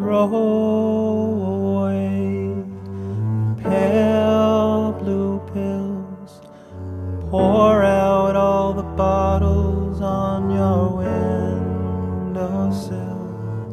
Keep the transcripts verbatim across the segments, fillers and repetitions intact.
throw away pale blue pills. Pour out all the bottles on your windowsill.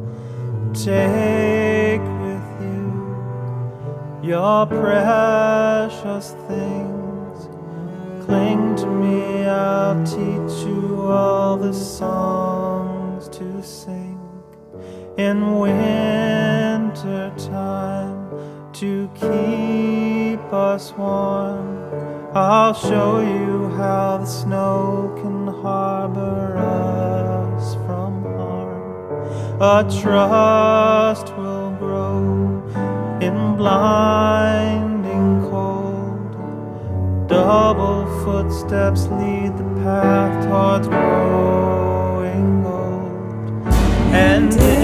Take with you your precious things. Cling to me, I'll teach you all the songs to sing. In winter time, to keep us warm, I'll show you how the snow can harbor us from harm. A trust will grow in blinding cold. Double footsteps lead the path towards growing old. And